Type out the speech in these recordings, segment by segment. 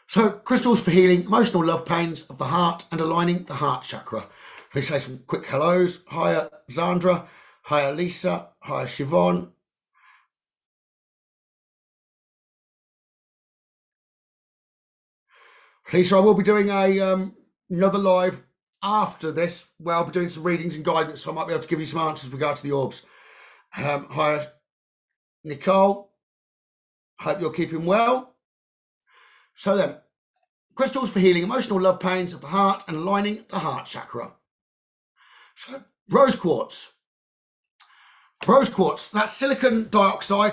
So, crystals for healing emotional love pains of the heart and aligning the heart chakra. Let's say some quick hellos. Hiya, Zandra. Hiya, Lisa. Hiya, Siobhan. Lisa, I will be doing another live after this where I'll be doing some readings and guidance, so I might be able to give you some answers with regard to the orbs. Hiya, Nicole. Hope you're keeping well. So then, crystals for healing emotional love pains of the heart and aligning the heart chakra. So, rose quartz. Rose quartz, that's silicon dioxide,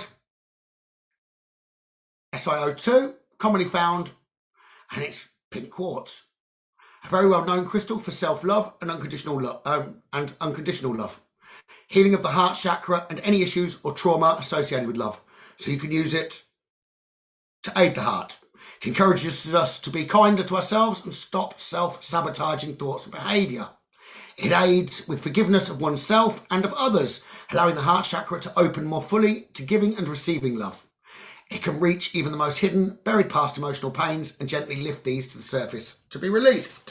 SiO2, commonly found, and it's pink quartz. A very well-known crystal for self-love and unconditional love. Healing of the heart chakra and any issues or trauma associated with love. So you can use it to aid the heart. It encourages us to be kinder to ourselves and stop self-sabotaging thoughts and behaviour. It aids with forgiveness of oneself and of others, allowing the heart chakra to open more fully to giving and receiving love. It can reach even the most hidden, buried past emotional pains and gently lift these to the surface to be released.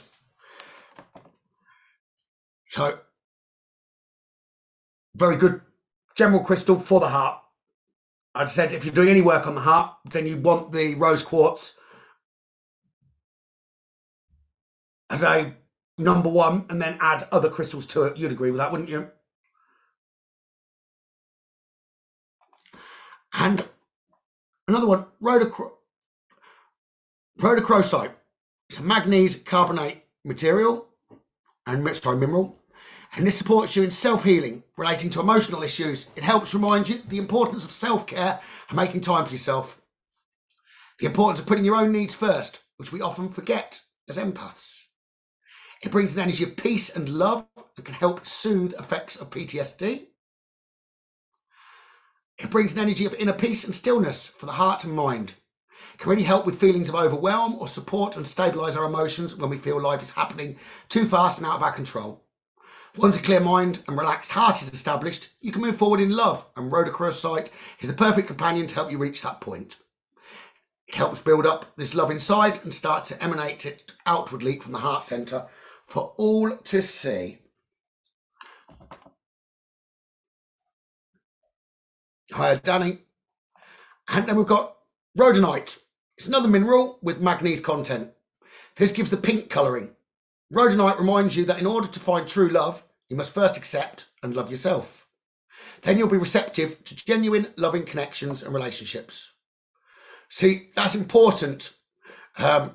So, very good general crystal for the heart. I'd said if you're doing any work on the heart, then you want the rose quartz as a number one and then add other crystals to it. You'd agree with that, wouldn't you? And another one, rhodochrosite. It's a manganese carbonate material and mineral, and this supports you in self-healing relating to emotional issues. It helps remind you the importance of self-care and making time for yourself. The importance of putting your own needs first, which we often forget as empaths. It brings an energy of peace and love and can help soothe effects of PTSD. It brings an energy of inner peace and stillness for the heart and mind. It can really help with feelings of overwhelm or support and stabilise our emotions when we feel life is happening too fast and out of our control. Once a clear mind and relaxed heart is established, you can move forward in love, and rhodochrosite is the perfect companion to help you reach that point. It helps build up this love inside and start to emanate it outwardly from the heart centre for all to see. Hiya, Danny. And then we've got rhodonite. It's another mineral with manganese content. This gives the pink colouring. Rhodonite reminds you that in order to find true love, you must first accept and love yourself. Then you'll be receptive to genuine, loving connections and relationships. See, that's important. You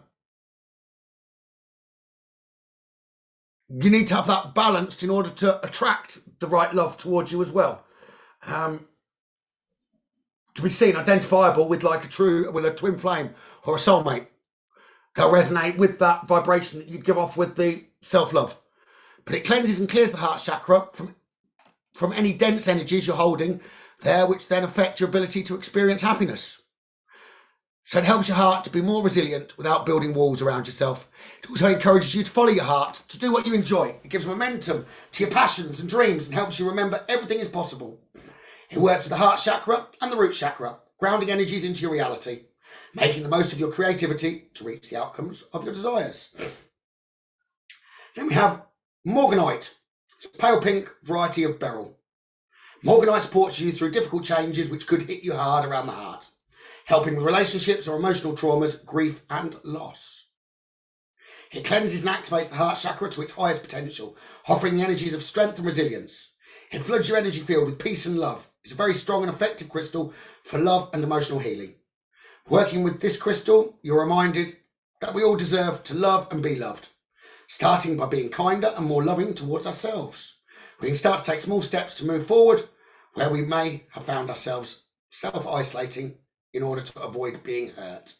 need to have that balanced in order to attract the right love towards you as well. To be seen, identifiable with like a twin flame or a soulmate. They'll resonate with that vibration that you give off with the self-love. But it cleanses and clears the heart chakra from any dense energies you're holding there, which then affect your ability to experience happiness. So it helps your heart to be more resilient without building walls around yourself. It also encourages you to follow your heart, to do what you enjoy. It gives momentum to your passions and dreams and helps you remember everything is possible. It works with the heart chakra and the root chakra, grounding energies into your reality, making the most of your creativity to reach the outcomes of your desires. Then we have morganite. It's a pale pink variety of beryl. Morganite supports you through difficult changes which could hit you hard around the heart, helping with relationships or emotional traumas, grief and loss. It cleanses and activates the heart chakra to its highest potential, offering the energies of strength and resilience. It floods your energy field with peace and love. It's a very strong and effective crystal for love and emotional healing. Working with this crystal, you're reminded that we all deserve to love and be loved, starting by being kinder and more loving towards ourselves. We can start to take small steps to move forward where we may have found ourselves self-isolating in order to avoid being hurt.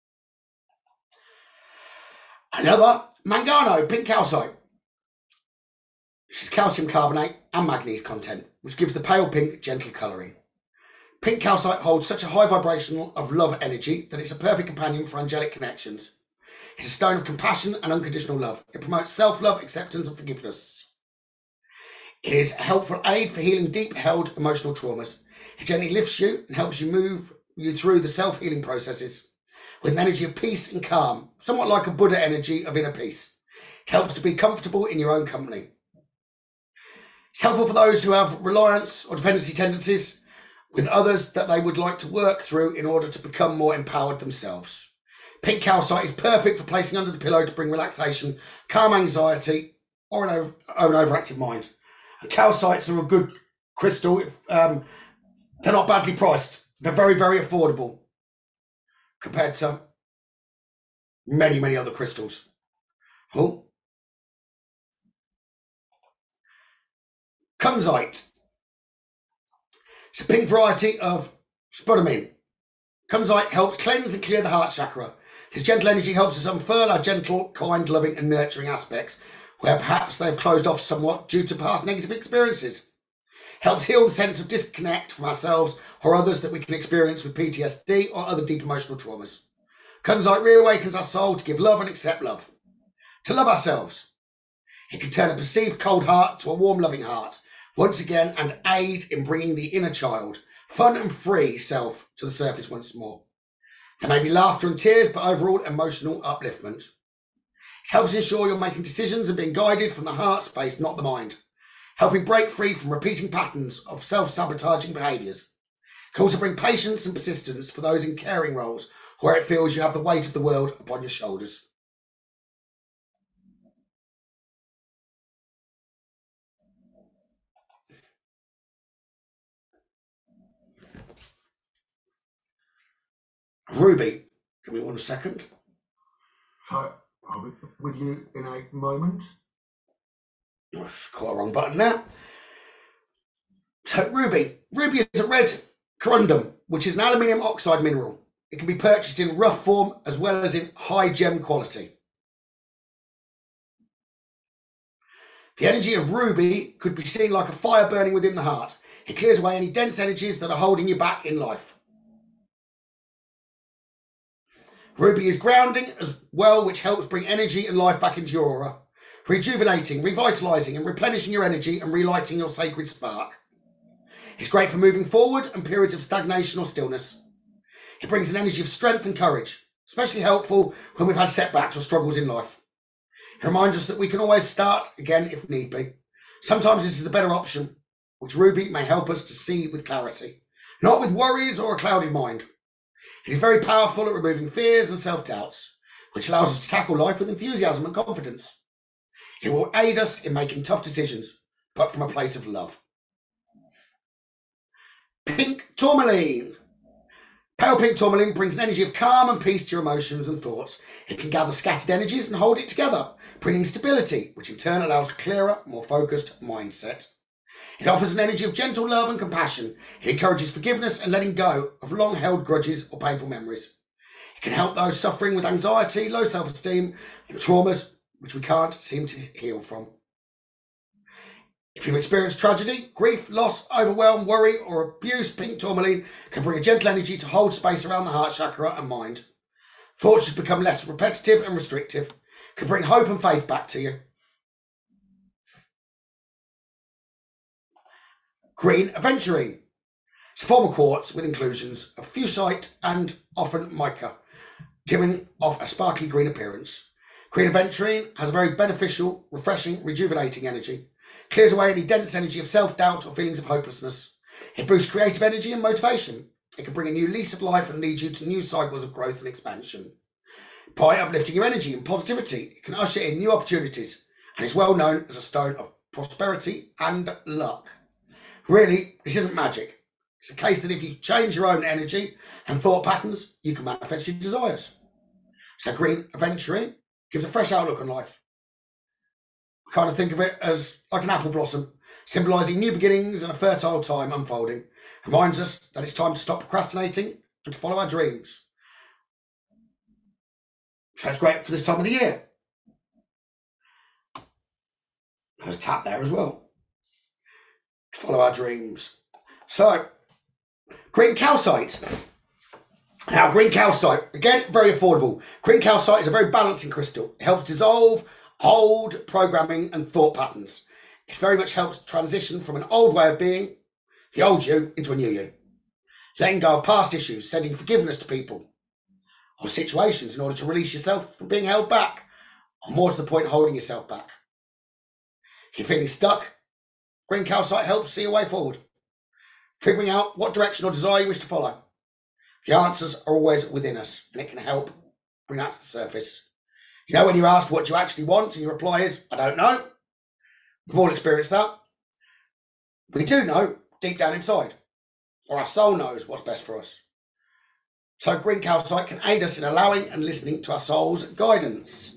Another, mangano, pink calcite. This is calcium carbonate and manganese content, which gives the pale pink gentle colouring. Pink calcite holds such a high vibration of love energy that it's a perfect companion for angelic connections. It's a stone of compassion and unconditional love. It promotes self-love, acceptance and forgiveness. It is a helpful aid for healing deep-held emotional traumas. It gently lifts you and helps you move you through the self-healing processes. with an energy of peace and calm, somewhat like a Buddha energy of inner peace. It helps to be comfortable in your own company. It's helpful for those who have reliance or dependency tendencies with others that they would like to work through in order to become more empowered themselves. Pink calcite is perfect for placing under the pillow to bring relaxation, calm anxiety, or an overactive mind. And calcites are a good crystal. They're not badly priced. They're very, very affordable compared to many, many other crystals. Oh. Kunzite. It's a pink variety of spodumene. Kunzite helps cleanse and clear the heart chakra. This gentle energy helps us unfurl our gentle, kind, loving and nurturing aspects, where perhaps they've closed off somewhat due to past negative experiences. Helps heal the sense of disconnect from ourselves or others that we can experience with PTSD or other deep emotional traumas. Kunzite reawakens our soul to give love and accept love. To love ourselves. It can turn a perceived cold heart to a warm, loving heart, once again, and aid in bringing the inner child, fun and free self to the surface once more. There may be laughter and tears, but overall emotional upliftment. It helps ensure you're making decisions and being guided from the heart space, not the mind, helping break free from repeating patterns of self-sabotaging behaviours. It can also bring patience and persistence for those in caring roles where it feels you have the weight of the world upon your shoulders. Ruby, give me 1 second. So I'll be with you in a moment. Quite a wrong button there. So ruby is a red corundum, which is an aluminium oxide mineral. It can be purchased in rough form as well as in high gem quality. The energy of ruby could be seen like a fire burning within the heart. It clears away any dense energies that are holding you back in life. Ruby is grounding as well, which helps bring energy and life back into your aura, rejuvenating, revitalizing and replenishing your energy and relighting your sacred spark. It's great for moving forward and periods of stagnation or stillness. It brings an energy of strength and courage, especially helpful when we've had setbacks or struggles in life. It reminds us that we can always start again if need be. Sometimes this is the better option, which ruby may help us to see with clarity, not with worries or a clouded mind. It is very powerful at removing fears and self-doubts, which allows us to tackle life with enthusiasm and confidence. It will aid us in making tough decisions, but from a place of love. Pink tourmaline. Pale pink tourmaline brings an energy of calm and peace to your emotions and thoughts. It can gather scattered energies and hold it together, bringing stability, which in turn allows a clearer, more focused mindset. It offers an energy of gentle love and compassion. It encourages forgiveness and letting go of long-held grudges or painful memories. It can help those suffering with anxiety, low self-esteem, and traumas which we can't seem to heal from. If you've experienced tragedy, grief, loss, overwhelm, worry, or abuse, pink tourmaline can bring a gentle energy to hold space around the heart chakra and mind. Thoughts should become less repetitive and restrictive. It can bring hope and faith back to you. Green aventurine. It's a form of quartz with inclusions of fusite and often mica, giving off a sparkly green appearance. Green aventurine has a very beneficial, refreshing, rejuvenating energy. Clears away any dense energy of self-doubt or feelings of hopelessness. It boosts creative energy and motivation. It can bring a new lease of life and lead you to new cycles of growth and expansion. By uplifting your energy and positivity, it can usher in new opportunities and is well known as a stone of prosperity and luck. Really, this isn't magic. It's a case that if you change your own energy and thought patterns, you can manifest your desires. So green aventurine gives a fresh outlook on life. I kind of think of it as like an apple blossom, symbolising new beginnings and a fertile time unfolding. Reminds us that it's time to stop procrastinating and to follow our dreams. So it's great for this time of the year. There's a tap there as well. To follow our dreams. So, green calcite. Now, green calcite, again, very affordable. Green calcite is a very balancing crystal. It helps dissolve old programming and thought patterns. It very much helps transition from an old way of being, the old you, into a new you. Letting go of past issues, sending forgiveness to people. or situations in order to release yourself from being held back, or more to the point, holding yourself back. If you're feeling stuck, green calcite helps see a way forward, figuring out what direction or desire you wish to follow. The answers are always within us, and it can help bring that to the surface. You know, when you're asked what you actually want, and your reply is, I don't know. We've all experienced that. We do know deep down inside, or our soul knows what's best for us. So green calcite can aid us in allowing and listening to our soul's guidance.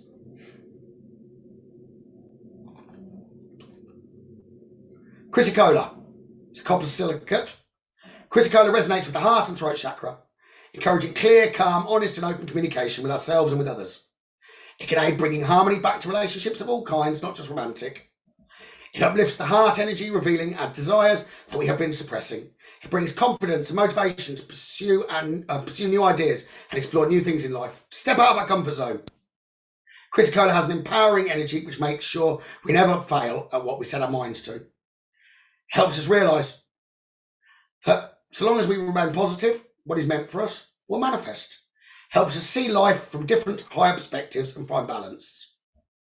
Chrysocolla. It's a copper silicate. Chrysocolla resonates with the heart and throat chakra, encouraging clear, calm, honest and open communication with ourselves and with others. It can aid bringing harmony back to relationships of all kinds, not just romantic. It uplifts the heart energy, revealing our desires that we have been suppressing. It brings confidence and motivation to pursue new ideas and explore new things in life. Step out of our comfort zone. Chrysocolla has an empowering energy which makes sure we never fail at what we set our minds to. It helps us realise that so long as we remain positive, what is meant for us will manifest. Helps us see life from different, higher perspectives and find balance.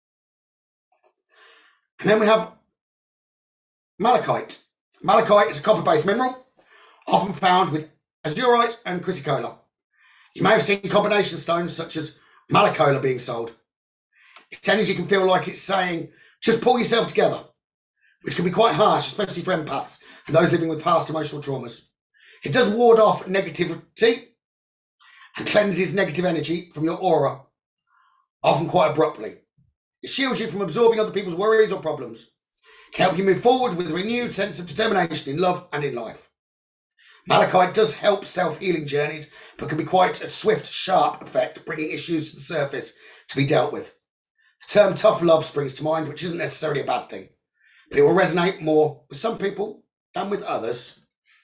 And then we have malachite. Malachite is a copper-based mineral, often found with azurite and chrysocolla. You may have seen combination stones such as malacola being sold. Its energy can feel like it's saying, just pull yourself together, which can be quite harsh, especially for empaths and those living with past emotional traumas. It does ward off negativity and cleanses negative energy from your aura, often quite abruptly. It shields you from absorbing other people's worries or problems. It can help you move forward with a renewed sense of determination in love and in life. Malachite does help self-healing journeys, but can be quite a swift, sharp effect, bringing issues to the surface to be dealt with. The term tough love springs to mind, which isn't necessarily a bad thing, but it will resonate more with some people than with others.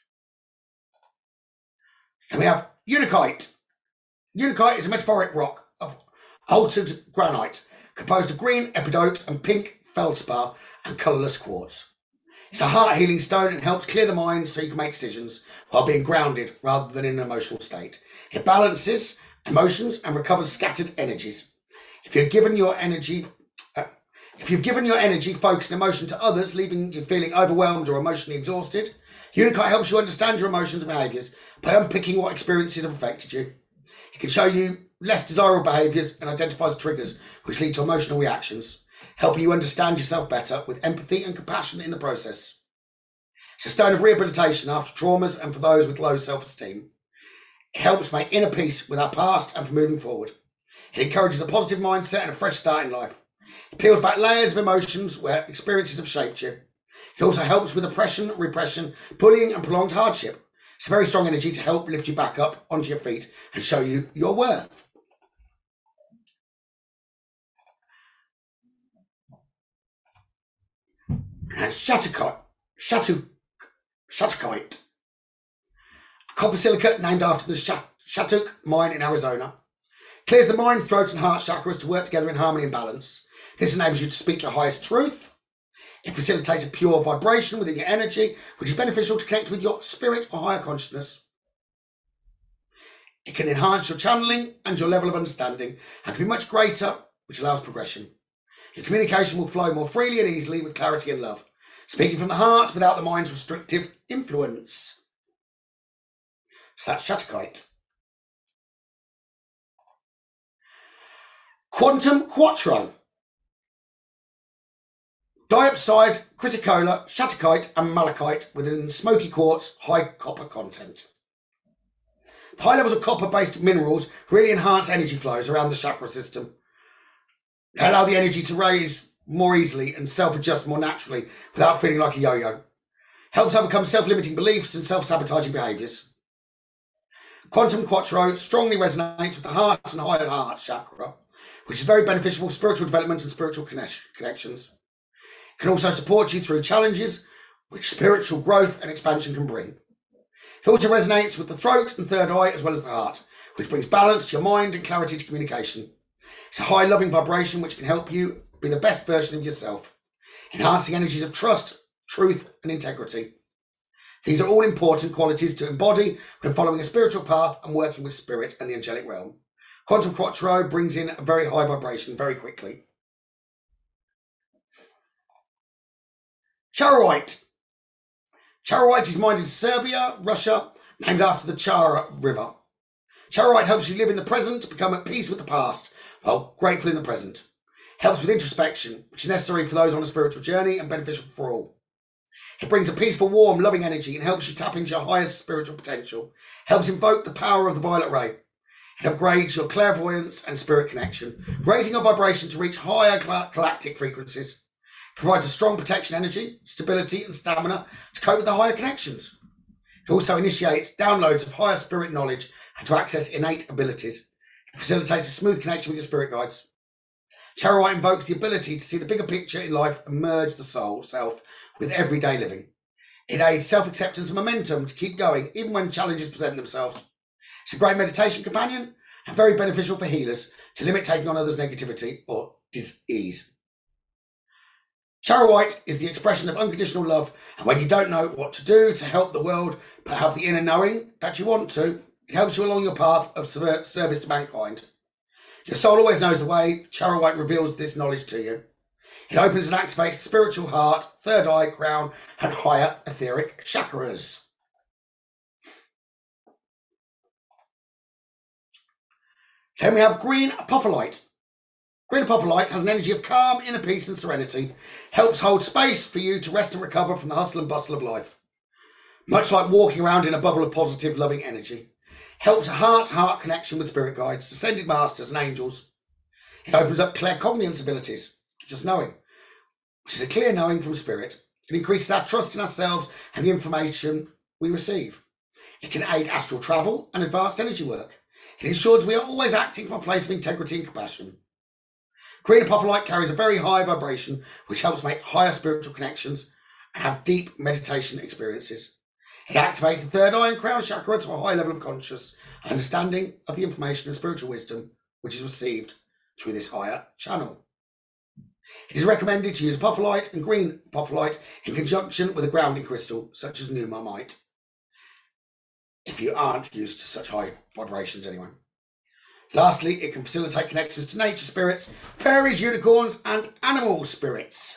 And we have unakite. Unakite is a metamorphic rock of altered granite, composed of green epidote and pink feldspar and colourless quartz. It's a heart-healing stone and helps clear the mind so you can make decisions while being grounded rather than in an emotional state. It balances emotions and recovers scattered energies. If you've given your energy focus and emotion to others, leaving you feeling overwhelmed or emotionally exhausted, unakite helps you understand your emotions and behaviours by unpicking what experiences have affected you. It can show you less desirable behaviours and identifies triggers which lead to emotional reactions, helping you understand yourself better with empathy and compassion in the process. It's a stone of rehabilitation after traumas and for those with low self-esteem. It helps make inner peace with our past and for moving forward. It encourages a positive mindset and a fresh start in life. It peels back layers of emotions where experiences have shaped you. It also helps with oppression, repression, bullying and prolonged hardship. It's a very strong energy to help lift you back up onto your feet and show you your worth. And shattuckite, a copper silicate named after the Shattuck mine in Arizona. Clears the mind, throat and heart chakras to work together in harmony and balance. This enables you to speak your highest truth. It facilitates a pure vibration within your energy, which is beneficial to connect with your spirit or higher consciousness. It can enhance your channeling and your level of understanding and can be much greater, which allows progression. Your communication will flow more freely and easily with clarity and love, speaking from the heart without the mind's restrictive influence. So that's shattuckite. Quantum Quattro. Diopside, chrysocolla, shattuckite and malachite within smoky quartz, high copper content. The high levels of copper-based minerals really enhance energy flows around the chakra system. They allow the energy to raise more easily and self-adjust more naturally without feeling like a yo-yo. Helps overcome self-limiting beliefs and self-sabotaging behaviours. Quantum Quattro strongly resonates with the heart and higher heart chakra, which is very beneficial for spiritual development and spiritual connections. It can also support you through challenges which spiritual growth and expansion can bring. It also resonates with the throat and third eye as well as the heart, which brings balance to your mind and clarity to communication. It's a high loving vibration which can help you be the best version of yourself, enhancing energies of trust, truth and integrity. These are all important qualities to embody when following a spiritual path and working with spirit and the angelic realm. Quantum Quattro brings in a very high vibration very quickly. Charoite. Charoite is mined in Serbia, Russia, named after the Chara River. Charoite helps you live in the present, become at peace with the past, while grateful in the present. Helps with introspection, which is necessary for those on a spiritual journey and beneficial for all. It brings a peaceful, warm, loving energy and helps you tap into your highest spiritual potential. Helps invoke the power of the violet ray. It upgrades your clairvoyance and spirit connection, raising your vibration to reach higher galactic frequencies. Provides a strong protection energy, stability and stamina to cope with the higher connections. It also initiates downloads of higher spirit knowledge and to access innate abilities. It facilitates a smooth connection with your spirit guides. Charoite invokes the ability to see the bigger picture in life and merge the soul self with everyday living. It aids self-acceptance and momentum to keep going even when challenges present themselves. It's a great meditation companion and very beneficial for healers to limit taking on others' negativity or dis-ease. Charoite is the expression of unconditional love, and when you don't know what to do to help the world but have the inner knowing that you want to, it helps you along your path of service to mankind. Your soul always knows the way. Charoite reveals this knowledge to you. It opens and activates the spiritual heart, third eye, crown, and higher etheric chakras. Then we have green apophyllite. Green apophyllite has an energy of calm, inner peace and serenity. Helps hold space for you to rest and recover from the hustle and bustle of life. Much like walking around in a bubble of positive, loving energy. Helps a heart-to-heart connection with spirit guides, ascended masters and angels. It opens up claircognizance abilities, just knowing, which is a clear knowing from spirit. It increases our trust in ourselves and the information we receive. It can aid astral travel and advanced energy work. It ensures we are always acting from a place of integrity and compassion. Green apophyllite carries a very high vibration, which helps make higher spiritual connections and have deep meditation experiences. It activates the third eye and crown chakra to a high level of conscious understanding of the information and spiritual wisdom which is received through this higher channel. It is recommended to use apophyllite and green apophyllite in conjunction with a grounding crystal such as numarmite, if you aren't used to such high vibrations anyway. Lastly, it can facilitate connections to nature spirits, fairies, unicorns, and animal spirits.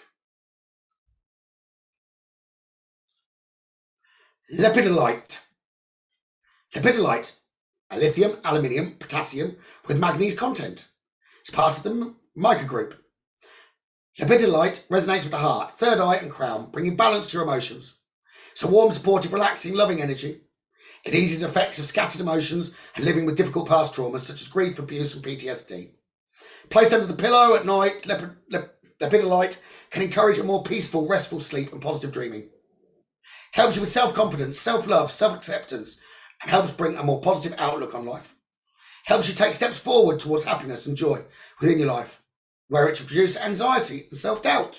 Lepidolite. Lepidolite, a lithium, aluminium, potassium with manganese content. It's part of the mica group. Lepidolite resonates with the heart, third eye, and crown, bringing balance to your emotions. It's a warm, supportive, relaxing, loving energy. It eases effects of scattered emotions and living with difficult past traumas such as grief, abuse, and PTSD. Placed under the pillow at night, lepidolite can encourage a more peaceful, restful sleep and positive dreaming. It helps you with self-confidence, self-love, self-acceptance, and helps bring a more positive outlook on life. It helps you take steps forward towards happiness and joy within your life, where it should produce anxiety and self-doubt.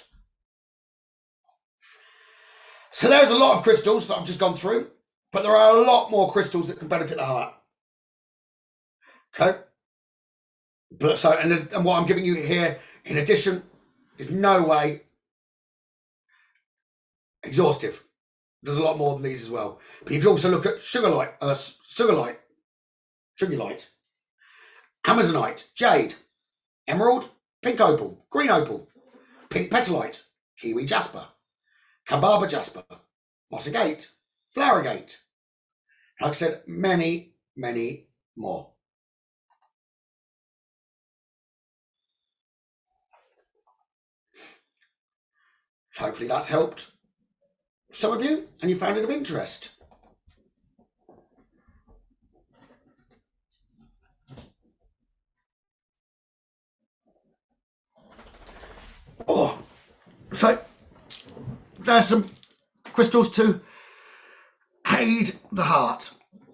So there's a lot of crystals that I've just gone through. But there are a lot more crystals that can benefit the heart. Okay? But so, and what I'm giving you here, in addition, is no way exhaustive. There's a lot more than these as well. But you can also look at sugarlight, amazonite, jade, emerald, pink opal, green opal, pink petalite, kiwi jasper, Kambaba jasper, moss agate, flower agate. Like I said, many, many more. Hopefully that's helped some of you and you found it of interest. Oh, so there's some crystals to aid the heart.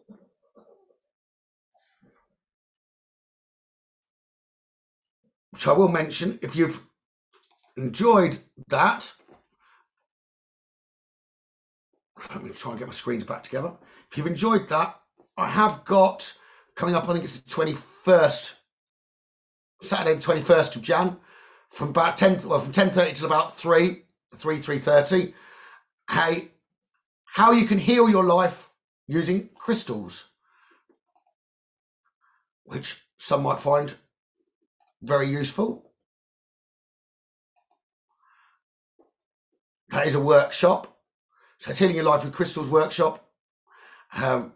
Which I will mention, if you've enjoyed that, let me try and get my screens back together. If you've enjoyed that, I have got coming up, I think it's the 21st, Saturday the 21st of Jan, from about 10:30 till about 3:30. Hey, how you can heal your life using crystals, which some might find very useful. That is a workshop. So it's Healing Your Life with Crystals workshop. Saturday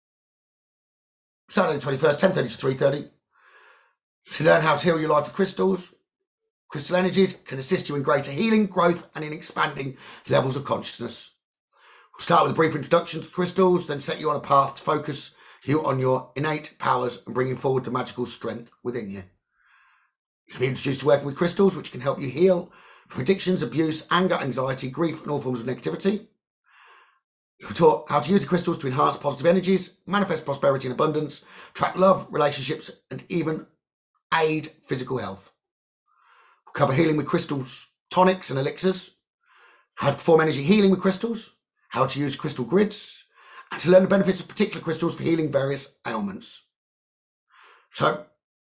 the 21st, 10:30 to 3:30. You can learn how to heal your life with crystals. Crystal energies can assist you in greater healing, growth, and in expanding levels of consciousness. We'll start with a brief introduction to crystals, then set you on a path to focus you on your innate powers and bringing forward the magical strength within you. You can be introduced to working with crystals, which can help you heal from addictions, abuse, anger, anxiety, grief, and all forms of negativity. You'll be taught how to use the crystals to enhance positive energies, manifest prosperity and abundance, attract love, relationships, and even aid physical health. We'll cover healing with crystals, tonics and elixirs, how to perform energy healing with crystals, how to use crystal grids, and to learn the benefits of particular crystals for healing various ailments. So,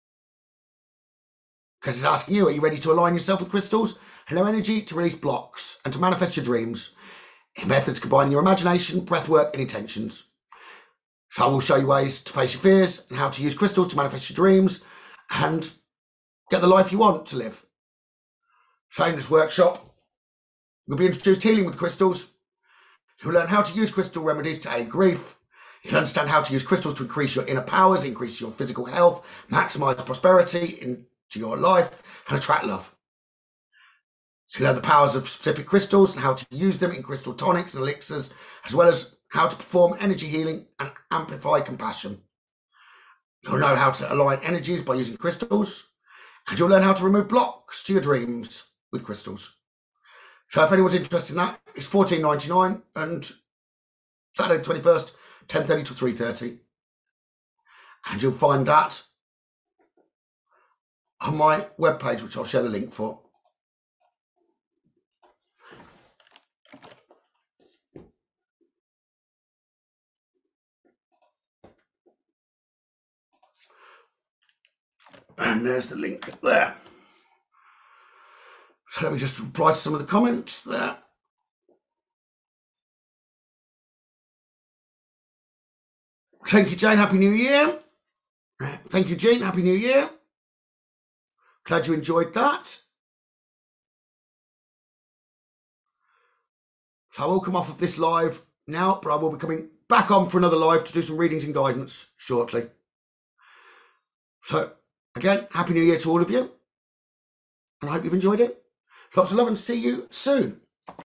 because it's asking you, are you ready to align yourself with crystals and their energy to release blocks and to manifest your dreams in methods combining your imagination, breathwork, and intentions? So I will show you ways to face your fears and how to use crystals to manifest your dreams and get the life you want to live. So in this workshop, you'll be introduced to healing with crystals. You'll learn how to use crystal remedies to aid grief. You'll understand how to use crystals to increase your inner powers, increase your physical health, maximize prosperity into your life, and attract love. You'll learn the powers of specific crystals and how to use them in crystal tonics and elixirs, as well as how to perform energy healing and amplify compassion. You'll know how to align energies by using crystals, and you'll learn how to remove blocks to your dreams with crystals. So if anyone's interested in that, it's $14.99 and Saturday the 21st, 10:30 to 3:30. And you'll find that on my webpage, which I'll share the link for. And there's the link there. So let me just reply to some of the comments there. Thank you, Jane. Happy New Year. Thank you, Jean. Happy New Year. Glad you enjoyed that. So I will come off of this live now, but I will be coming back on for another live to do some readings and guidance shortly. So again, Happy New Year to all of you. And I hope you've enjoyed it. Lots of love and see you soon.